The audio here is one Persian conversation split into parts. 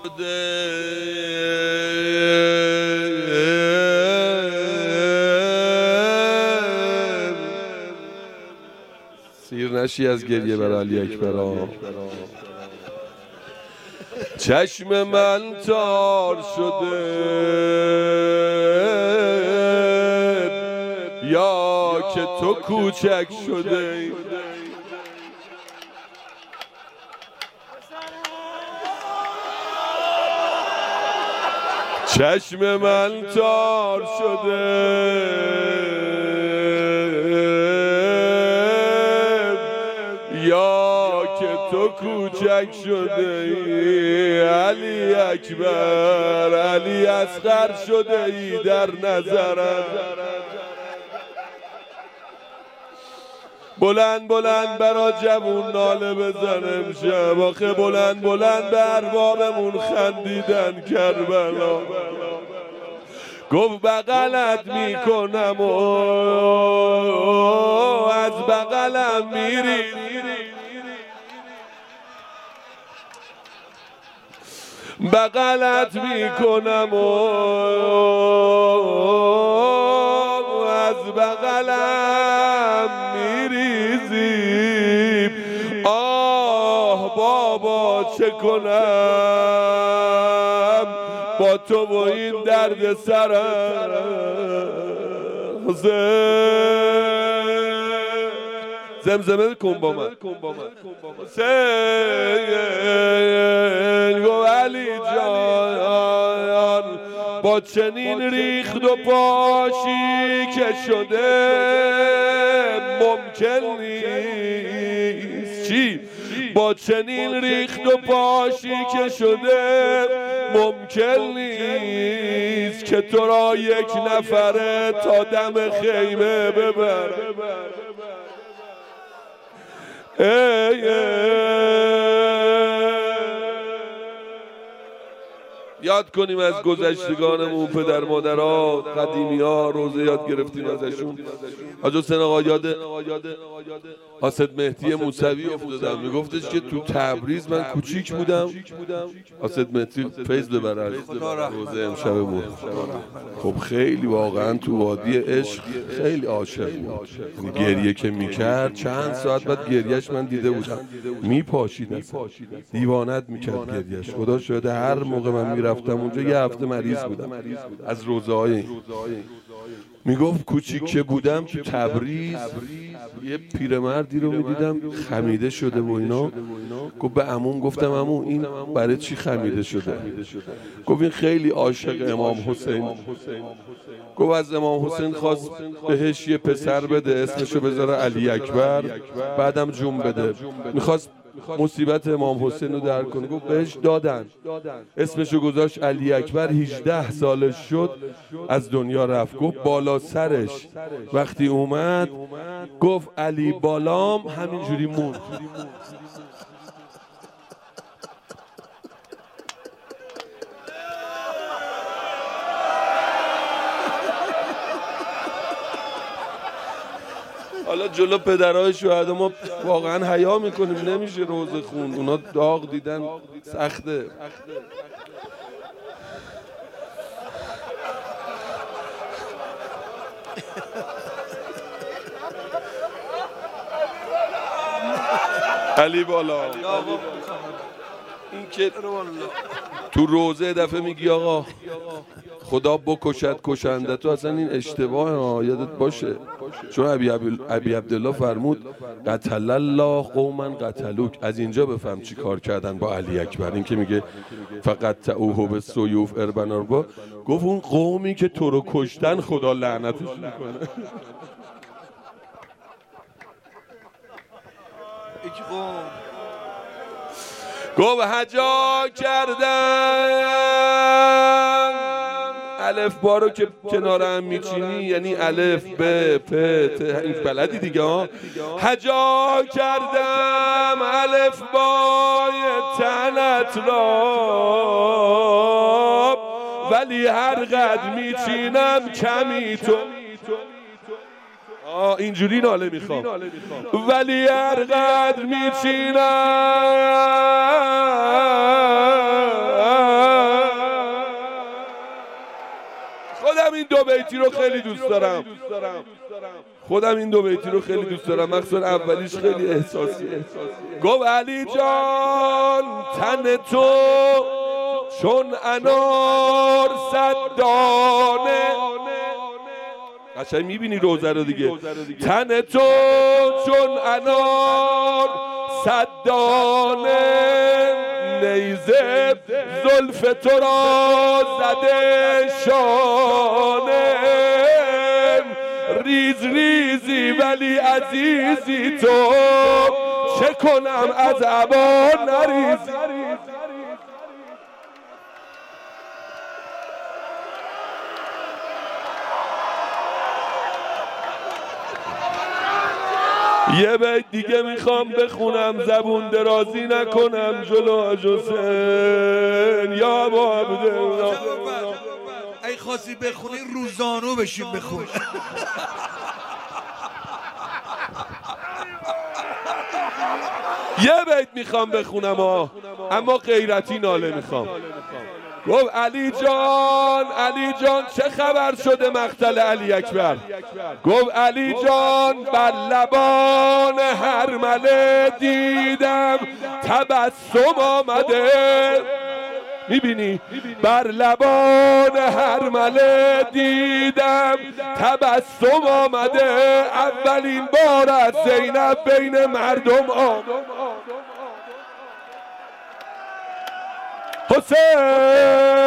سیر نشی از گریه بر علی اکبر. چشم من تار شده یا که تو کوچک شده. چشم من تار شده یا که تو کوچک شده. علی اکبر علی اصغر شده ای در نظرم. بلند بلند برا جوون ناله بزن امشب. آخه بلند بلند به اربابمون خندیدن کربلا. گفت بغلت میکنم و از بغلم میری. بغلت میکنم و از بغلم میریزی. آه بابا چه کنم با تو و این درد سرم. زمزمه کن با من. حسین گو علی جان با چنین ریخت و پاشی که شده ممکن نیست. چی؟ با چنین ریخت و پاشی که شده ممکن نیست که تو را یک نفره تا دم خیمه ببره. یاد کنیم از گذشتگانمون، پدر مادرها، قدیمی‌ها، روزه یاد گرفتیم ازشون. حاج حسین آقا یاد حاسد مهدی موسوی افتادم. میگفتش که تو تبریز من کوچیک بودم. حاسد مهدی فیض ببره روزه امشبمون. خب خیلی واقعا تو وادی عشق خیلی عاشق بود. گریه که میکرد چند ساعت بعد گریهش من دیده بودم میپاشید، دیوانت میکرد گریهش. خدا شده هر موقع من میرفتم اونجا یه هفته مریض بودم از روزه های. میگفت کوچیک که بودم تو تبریز یه پیرمردی رو میدیدم خمیده شده و اینا. گفت به عموم گفتم عمو این برای چی خمیده شده؟ گفت این خیلی عاشق امام حسین. گفت از امام حسین خواست بهش یه پسر بده اسمشو بذاره علی اکبر بعدم جون بده. میخواست مصیبت امام حسین رو در کنه. گفت بهش دادن اسمشو گذاشت علی اکبر. 18 سالش شد از دنیا رفت. گفت بالا سرش وقتی اومد گفت علی بالام همینجوری موند. حالا جلو پدرهای شهدا ما واقعا حیا میکنیم، نمیشه روزه خوند. اونا داغ دیدن سخته. علی بالا. این که تو روزه دفعه میگی آقا خدا بکشد کشنده تو، اصلا این اشتباه یادت باشه. چون ابی عبدالله فرمود قتل الله قوما قتلوک. از اینجا بفهم چی کار کردن با علی اکبر. این که میگه فقط تعوه به سیوف اربناربا، گفت اون قومی که تو رو کشتن خدا لعنتش میکنه. گفت هجا کردن الف با رو که کنار هم میچینی یعنی الف ب پ ت. این بلدی دیگه ها. هجا کردم الف بای تنت را ولی هر قد میچینم کمی تو. اینجوری ناله میخوام. ولی هر قدر میچینم خودم این دو بیتی رو خیلی دوست دارم. خودم این دو بیتی رو خیلی دوست دارم، مخصوصا اولیش خیلی احساسیه. گفت علی جان تن تو چون انار صد دانه. قشنگ میبینی روزه رو دیگه. تن تو چون انار صد دانه، نیزه زلف تو را زده شانه. ریز ریزی ولی عزیزی تو، چه کنم از عبا نریزی. یه بیت دیگه میخوام بخونم، زبون درازی نکنم جلو حاج حسین. یا ابا عبدالله ای خواستی بخونی روزانو بشین بخون. یه بیت میخوام بخونم اما غیرتی ناله میخوام. گفت علی جان چه خبر شده مقتل علی اکبر؟ گفت علی جان بر لبان هرمله دیدم تبسم آمده. میبینی بر لبان هرمله دیدم تبسم آمده. اولین بار از زینب بین مردم آمد. حسین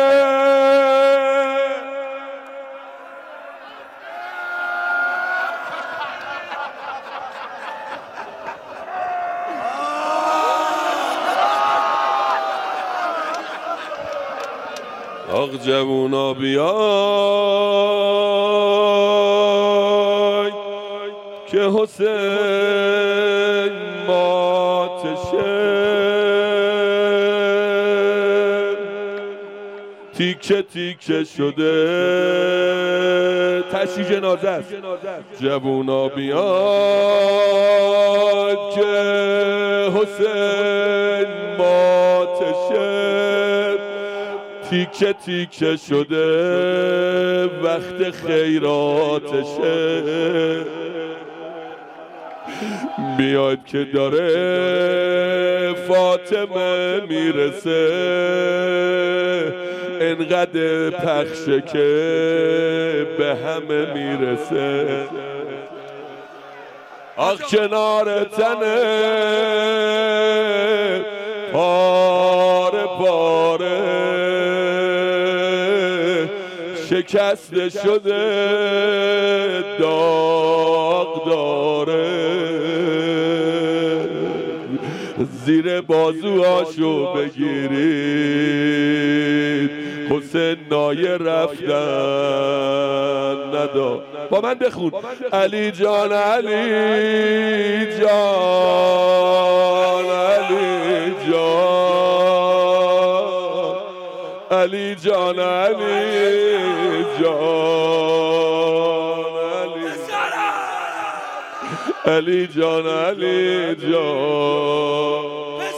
آق جوونا بیای که حسین ماتشه. تیکه تیکه شده تشی جنازه است. جوونا بیاد که حسین ماتشه. تیکه تیکه شده وقت خیراتشه. بیاید که داره فاطمه میرسه. انقدر پخشه که به همه میرسه. آخ کنار تنه پاره پاره شکسته شده داغ داره. زیر بازوهاشو بگیرید حسین نایه رفتن نداد. با من بخون علی جان علی جان علی جان علی جان علی جان علی جان علی جان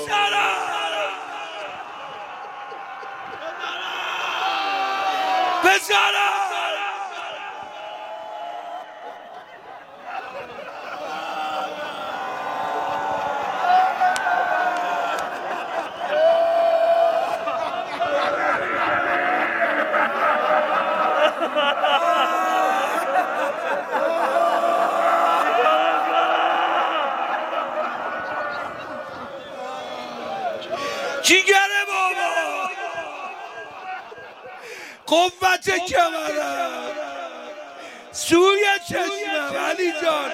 جیگره بابا قوت کمرم سوی چشمم. علی جان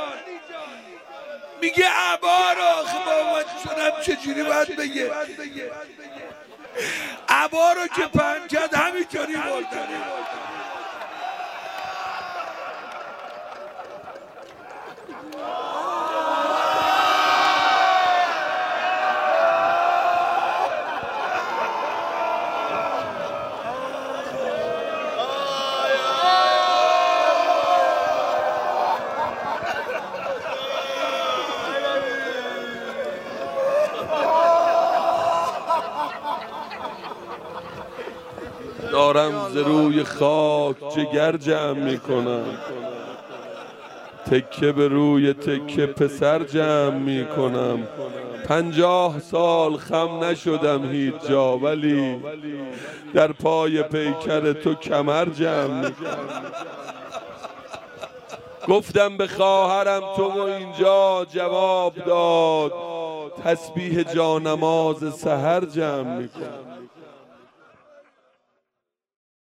میگه عبا رو آخه بابا شدم چجوری باید بگه عبا رو که پهن کرد همینطوری بردن. دارم ز روی خاک جگر جمع میکنم، تکه به روی تکه پسر جمع میکنم. 50 سال خم نشدم هیچ جا، ولی در پای پیکر تو کمر جمع میکنم. گفتم به خواهرم تو و اینجا جواب داد، تسبیح جانماز سحر جمع میکنم.